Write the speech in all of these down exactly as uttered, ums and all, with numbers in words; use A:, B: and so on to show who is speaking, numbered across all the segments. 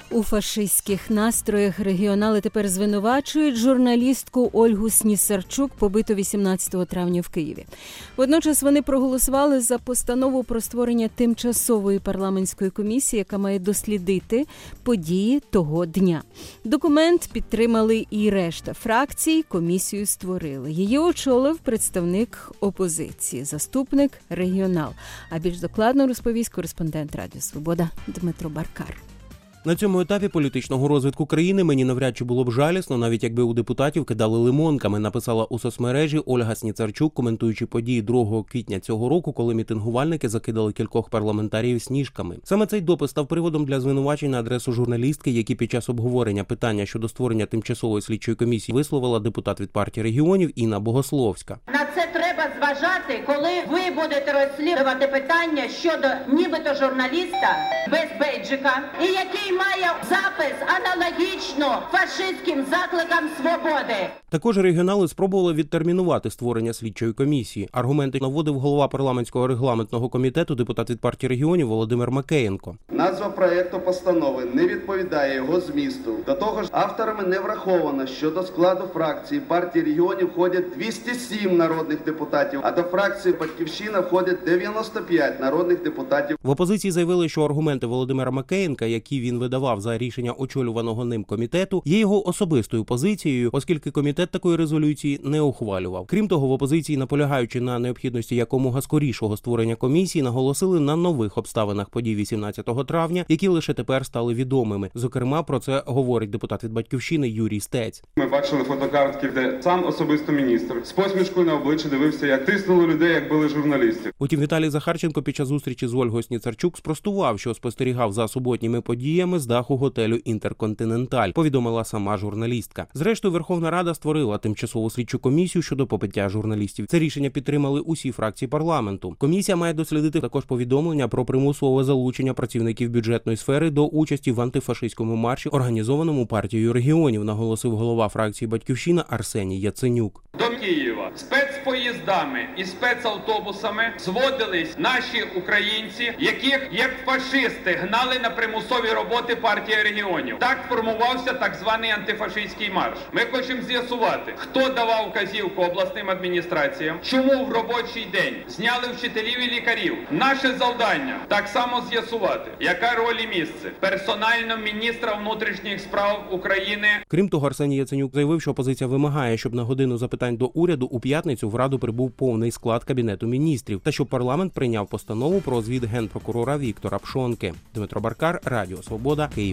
A: У фашистських настроях регіонали тепер звинувачують журналістку Ольгу Снісарчук, побиту вісімнадцятого травня в Києві. Водночас вони проголосували за постанову про створення тимчасової парламентської комісії, яка має дослідити події того дня. Документ підтримали і решта фракцій, комісію створили. Її очолив представник опозиції, заступник регіонал. А більш докладно розповість кореспондент Радіо Свобода Дмитро Баркар.
B: На цьому етапі політичного розвитку країни мені навряд чи було б жалісно, навіть якби у депутатів кидали лимонками, написала у соцмережі Ольга Снісарчук, коментуючи події другого квітня цього року, коли мітингувальники закидали кількох парламентарів сніжками. Саме цей допис став приводом для звинувачень на адресу журналістки, які під час обговорення питання щодо створення тимчасової слідчої комісії висловила депутат від партії регіонів Інна Богословська.
C: На це треба зважати, коли ви будете розслідувати питання щодо нібито журналіста без бейджика, і який має запис аналогічно фашистським закликам свободи.
B: Також регіонали спробували відтермінувати створення слідчої комісії. Аргументи наводив голова парламентського регламентного комітету, депутат від партії регіонів Володимир Макеєнко.
D: Назва проєкту постанови не відповідає його змісту. До того ж, авторами не враховано, що до складу фракції партії регіонів входять двісті сім народних депутатів, а до фракції «Батьківщина» входять дев'яносто п'ять народних депутатів.
B: В опозиції заявили, що аргументи Володимира Макеєнка, які він видавав за рішення очолюваного ним комітету, є його особистою позицією, оскільки комітет такої резолюції не ухвалював. Крім того, в опозиції, наполягаючи на необхідності якомога скорішого створення комісії, наголосили на нових обставинах подій вісімнадцятого травня, які лише тепер стали відомими. Зокрема, про це говорить депутат від «Батьківщини» Юрій Стець.
E: Ми бачили фотокартки, де сам особисто міністр з посмішкою на обличчі дивився, як тиснули людей, як били журналістів.
B: Утім, Віталій Захарченко під час зустрічі з Ольгою Снісарчук спростував, що спостерігав за суботніми подіями з даху готелю «Інтерконтиненталь», повідомила сама журналістка. Зрештою, Верховна Рада створила тимчасову слідчу комісію щодо побиття журналістів. Це рішення підтримали усі фракції парламенту. Комісія має дослідити також повідомлення про примусове залучення працівників бюджетної сфери до участі в антифашистському марші, організованому партією регіонів, наголосив голова фракції «Батьківщина» Арсеній Яценюк.
F: До Києва спецпоїздами і спецавтобусами зводились наші українці, яких як фашисти гнали на примусові роботи партії регіонів. Так формувався так званий антифашистський марш. Ми хочемо з'ясувати, хто давав вказівку обласним адміністраціям, чому в робочий день зняли вчителів і лікарів. Наше завдання так само з'ясувати, яка роль і місце персонально міністра внутрішніх справ України.
B: Крім того, Арсеній Яценюк заявив, що опозиція вимагає, щоб на годину запитань до уряду у п'ятницю в Раду прибув повний склад Кабінету міністрів та щоб парламент прийняв постанову про звіт генпрокурора Віктора Пшонки. Дмитро Баркар, Радіо Свобода, Київ.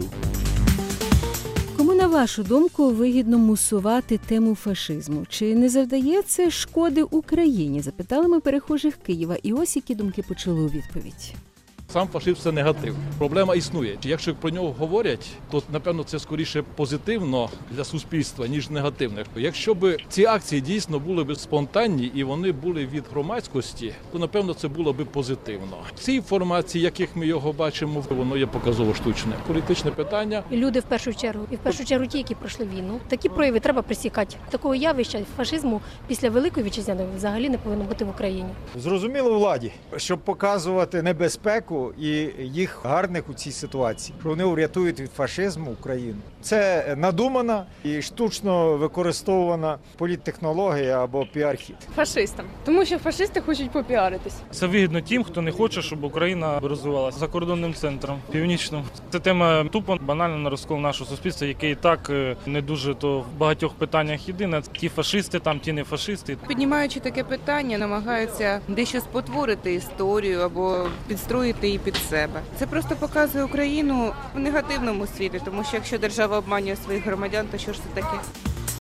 A: Кому, на вашу думку, вигідно мусувати тему фашизму? Чи не завдає це шкоди Україні? Запитали ми перехожих Києва. І ось які думки почули у відповідь.
G: Сам фашизм – це негатив. Проблема існує. Якщо про нього говорять, то, напевно, це скоріше позитивно для суспільства, ніж негативно. Якщо б ці акції дійсно були б спонтанні і вони були від громадськості, то, напевно, це було б позитивно. Ці формації, яких ми його бачимо, воно є показово штучне. Політичне питання.
H: Люди в першу чергу, і в першу чергу ті, які пройшли війну. Такі прояви треба пресікати. Такого явища фашизму після Великої Вітчизняної взагалі не повинно бути в Україні.
I: Зрозуміло владі, щоб показувати небезпеку і їх гарних у цій ситуації, що вони врятують від фашизму Україну. Це надумана і штучно використовувана політтехнологія або піар-хід.
J: Фашистам. Тому що фашисти хочуть попіаритись.
K: Це вигідно тим, хто не хоче, щоб Україна розвивалася закордонним центром, північним. Це тема тупо банально на розкол нашого суспільства, яке і так не дуже то в багатьох питаннях єдине. Ті фашисти, там ті не фашисти.
J: Піднімаючи таке питання, намагаються дещо спотворити історію або підстроїти її під себе. Це просто показує Україну в негативному світлі, тому що якщо держава обманює своїх громадян, то що ж це таке?